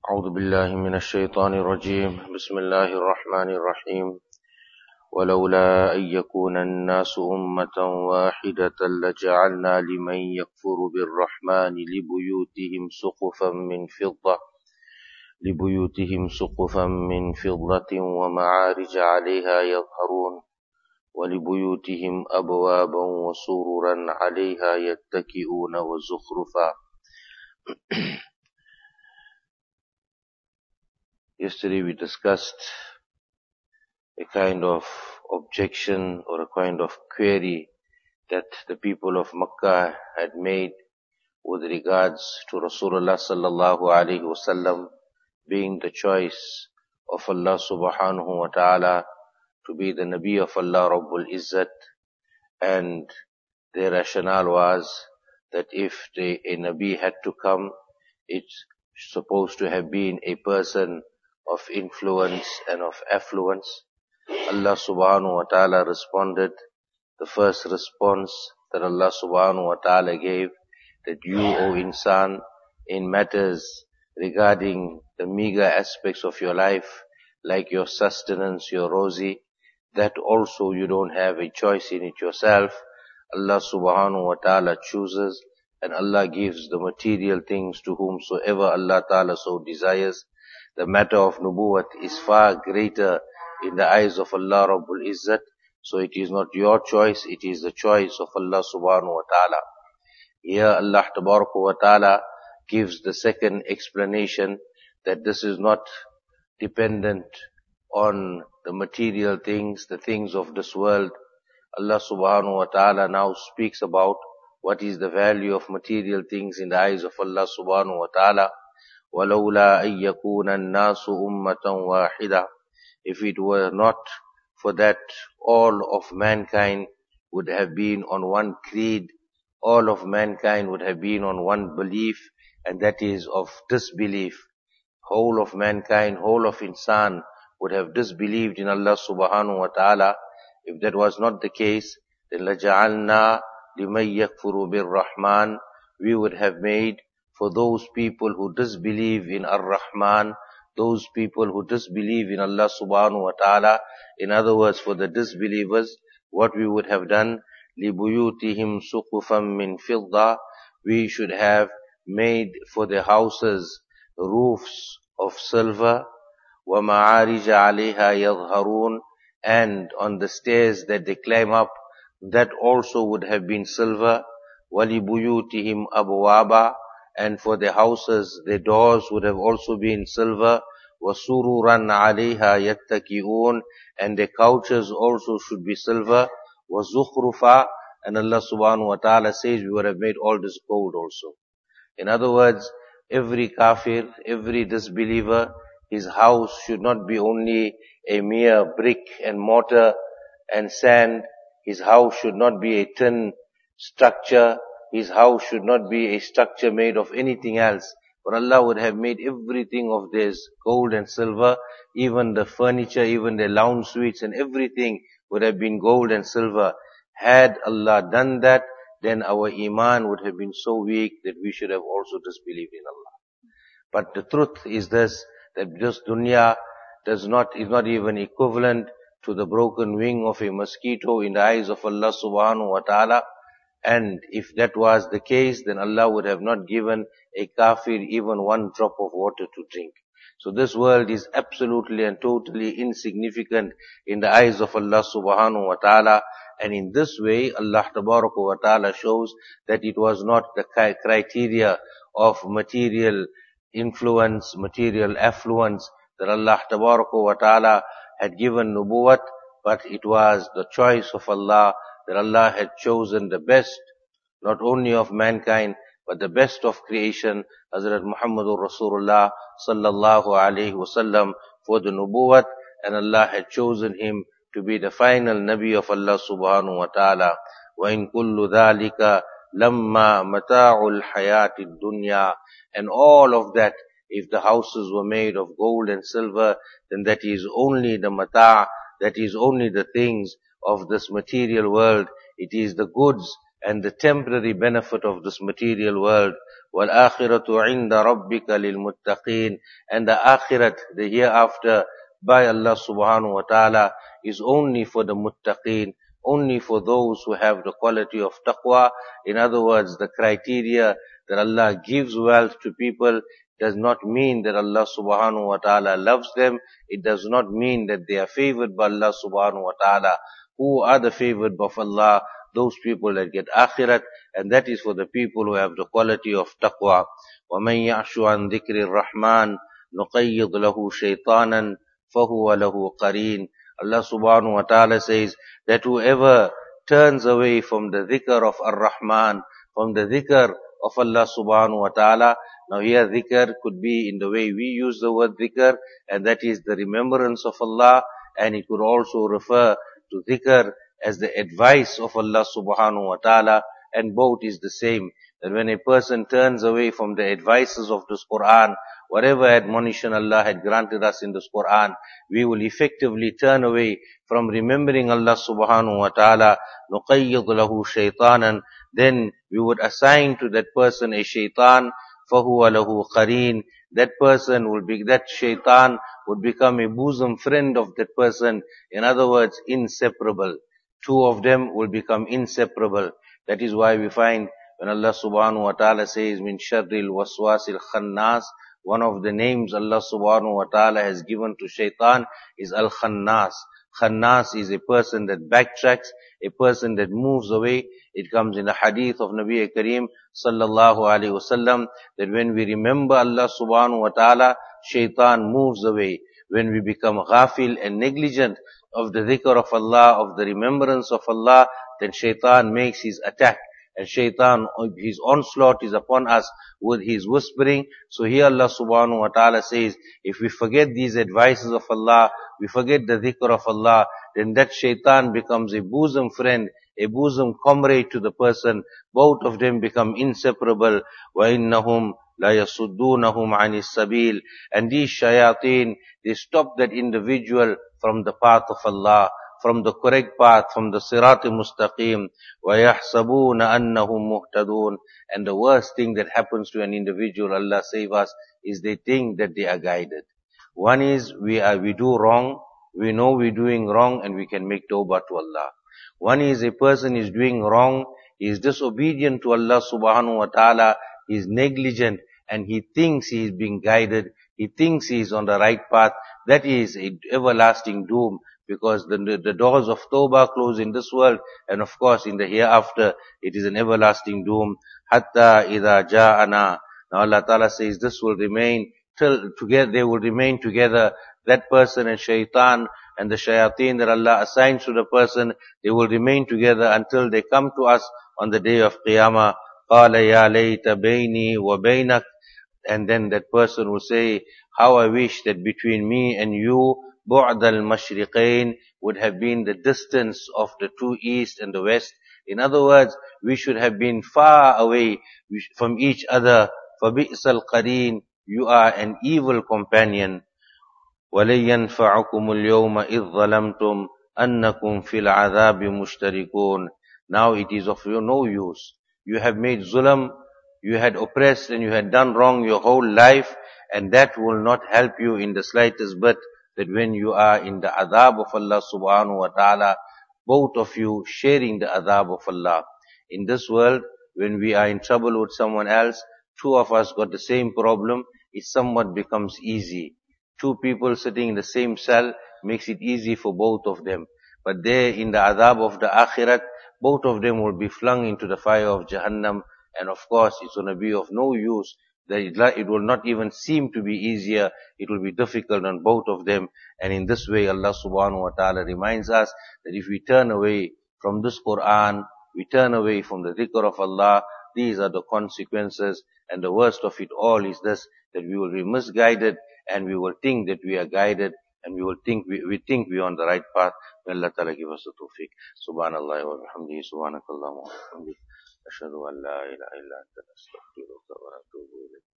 أعوذ بالله من الشيطان الرجيم بسم الله الرحمن الرحيم ولولا أن يكون الناس أمة واحدة لجعلنا لمن يكفر بالرحمن لبيوتهم سقفا من فضة ومعارج عليها يظهرون ولبيوتهم أبوابا وسررا عليها يتكئون وزخرفا. Yesterday we discussed a kind of objection or a kind of query that the people of Makkah had made with regards to Rasulullah sallallahu alaihi wasallam being the choice of Allah subhanahu wa ta'ala to be the Nabi of Allah Rabbul Izzat, and their rationale was that if a Nabi had to come, it's supposed to have been a person of influence and of affluence. Allah subhanahu wa ta'ala responded, the first response that Allah subhanahu wa ta'ala gave, that you, O insan, in matters regarding the meager aspects of your life, like your sustenance, your rosy, that also you don't have a choice in it yourself. Allah subhanahu wa ta'ala chooses, and Allah gives the material things to whomsoever Allah ta'ala so desires. The matter of nubuwwat is far greater in the eyes of Allah Rabbul Izzat, so it is not your choice, it is the choice of Allah subhanahu wa ta'ala. Here Allah tabaraka wa ta'ala gives the second explanation, that this is not dependent on the material things, the things of this world. Allah subhanahu wa ta'ala now speaks about what is the value of material things in the eyes of Allah subhanahu wa ta'ala. وَلَوْلَا أَن يَكُونَ النَّاسُ أُمَّةً وَاحِدَةً. If it were not for that, all of mankind would have been on one creed, all of mankind would have been on one belief, and that is of disbelief. Whole of mankind, whole of insan would have disbelieved in Allah subhanahu wa ta'ala. If that was not the case, then لَجَعَلْنَا لِمَن يَكْفُرُ بِالرَّحْمَنِ. We would have made for those people who disbelieve in Ar-Rahman, those people who disbelieve in Allah subhanahu wa ta'ala, in other words, for the disbelievers, what we would have done, لِبُيُوتِهِمْ سُقُفًا مِّن فِضَّةٍ. We should have made for their houses roofs of silver, وَمَعَارِجَ عَلَيْهَا يَظْهَرُونَ. And on the stairs that they climb up, that also would have been silver. وَلِبُيُوتِهِمْ أَبْوَابًا. And for their houses, their doors would have also been silver. وَسُرُرًا عَلَيْهَا يَتَّكِئُونَ. And their couches also should be silver. وَزُخْرُفًا. And Allah subhanahu wa ta'ala says we would have made all this gold also. In other words, every kafir, every disbeliever, his house should not be only a mere brick and mortar and sand. His house should not be a tin structure. His house should not be a structure made of anything else. But Allah would have made everything of this gold and silver, even the furniture, even the lounge suites and everything would have been gold and silver. Had Allah done that, then our iman would have been so weak that we should have also disbelieved in Allah. But the truth is this, that this dunya is not even equivalent to the broken wing of a mosquito in the eyes of Allah subhanahu wa ta'ala. And if that was the case, then Allah would have not given a kafir even one drop of water to drink. So this world is absolutely and totally insignificant in the eyes of Allah subhanahu wa ta'ala. And in this way, Allah tabaraka wa ta'ala shows that it was not the criteria of material influence, material affluence, that Allah tabaraka wa ta'ala had given nubuwwat, but it was the choice of Allah, that Allah had chosen the best, not only of mankind, but the best of creation, Hazrat Muhammadur Rasulullah sallallahu alayhi wasallam, for the nubuwwat, and Allah had chosen him to be the final Nabi of Allah subhanahu wa ta'ala. وَإِن كُلُّ ذَلِكَ لَمَّا مَتَاعُ الْحَيَاةِ الدُّنْيَا. And all of that, if the houses were made of gold and silver, then that is only the mata', that is only the things of this material world. It is the goods and the temporary benefit of this material world. وَالْآخِرَةُ عِنْدَ رَبِّكَ لِلْمُتَّقِينَ. And the akhirat, the hereafter, by Allah subhanahu wa ta'ala, is only for the muttaqeen, only for those who have the quality of taqwa. In other words, the criteria that Allah gives wealth to people does not mean that Allah subhanahu wa ta'ala loves them. It does not mean that they are favored by Allah subhanahu wa ta'ala. Who are the favored of Allah? Those people that get akhirat, and that is for the people who have the quality of taqwa. وَمَنْ يَعْشُ عَنْ ذِكْرِ الرَّحْمَنِ نُقَيِّضْ لَهُ شَيْطَانًا فَهُوَ لَهُ قَرِينٌ. Allah subhanahu wa ta'ala says that whoever turns away from the dhikr of Ar-Rahman, from the dhikr of Allah subhanahu wa ta'ala. Now here dhikr could be in the way we use the word dhikr, and that is the remembrance of Allah, and it could also refer to dhikr as the advice of Allah subhanahu wa ta'ala, and both is the same. That when a person turns away from the advices of this Quran, whatever admonition Allah had granted us in this Quran, we will effectively turn away from remembering Allah subhanahu wa ta'ala. نُقَيِّضْ لَهُ شَيْطَانًا. Then we would assign to that person a shaitan. فَهُوَ لَهُ قَرِينٌ. That person will be, that shaitan would become a bosom friend of that person. In other words, inseparable. Two of them will become inseparable. That is why we find when Allah subhanahu wa ta'ala says, min sharril waswasil khannas, one of the names Allah subhanahu wa ta'ala has given to shaitan is al-khannas. Khannas is a person that backtracks, a person that moves away. It comes in the hadith of Nabi Kareem sallallahu alaihi wasallam that when we remember Allah subhanahu wa ta'ala, shaitan moves away. When we become ghafil and negligent of the dhikr of Allah, of the remembrance of Allah, then shaitan makes his attack. And shaitan, his onslaught is upon us with his whispering. So here Allah subhanahu wa ta'ala says, if we forget these advices of Allah, we forget the dhikr of Allah, then that shaitan becomes a bosom friend, a bosom comrade to the person. Both of them become inseparable. وَإِنَّهُمْ لَيَصُدُّونَهُمْ عَنِ السَّبِيلِ. And these shayateen, they stop that individual from the path of Allah, from the correct path, from the Sirat-e Mustaqim. وَيَحْسَبُونَ أَنَّهُمْ مُهْتَدُونَ. And the worst thing that happens to an individual, Allah save us, is they think that they are guided. One is we do wrong, we know we're doing wrong, and we can make tawbah to Allah. One is a person is doing wrong, he is disobedient to Allah subhanahu wa ta'ala, he is negligent, and he thinks he is being guided, he thinks he is on the right path. That is an everlasting doom, because the doors of tawbah close in this world, and of course in the hereafter, it is an everlasting doom. Hatta idha ja'ana. Now Allah Ta'ala says this will remain till together, they will remain together, that person and shaitan and the shayateen that Allah assigns to the person, they will remain together until they come to us on the day of Qiyamah. قَالَ يَا لَيْتَ بَيْنِي وَبَيْنَكَ. And then that person will say, how I wish that between me and you, بُعْدَ الْمَشْرِقَيْن, would have been the distance of the two east and the west. In other words, we should have been far away from each other. فَبِئْسَ الْقَرِينَ. You are an evil companion. وَلَنْ يَنْفَعُكُمُ الْيَوْمَ إِذْ ظَلَمْتُمْ أَنَّكُمْ فِي الْعَذَابِ مُشْتَرِكُونَ. Now it is of no use. You have made zulm, you had oppressed and you had done wrong your whole life, and that will not help you in the slightest bit, that when you are in the adhab of Allah subhanahu wa ta'ala, both of you sharing the adhab of Allah. In this world, when we are in trouble with someone else, two of us got the same problem, it somewhat becomes easy. Two people sitting in the same cell makes it easy for both of them. But there in the adhab of the akhirat, both of them will be flung into the fire of Jahannam, and of course it's going to be of no use. It will not even seem to be easier. It will be difficult on both of them. And in this way, Allah subhanahu wa ta'ala reminds us that if we turn away from this Quran, we turn away from the dhikr of Allah, these are the consequences. And the worst of it all is this, that we will be misguided, and we will think that we are guided, and we will think we think we are on the right path. May Allah Ta'ala give us the tawfiq. Subhanallah wa bihamdihi, subhanakallahumma wa bihamdihi, ashhadu an la ilaha illa anta, astaghfiruka wa atubu ilayk.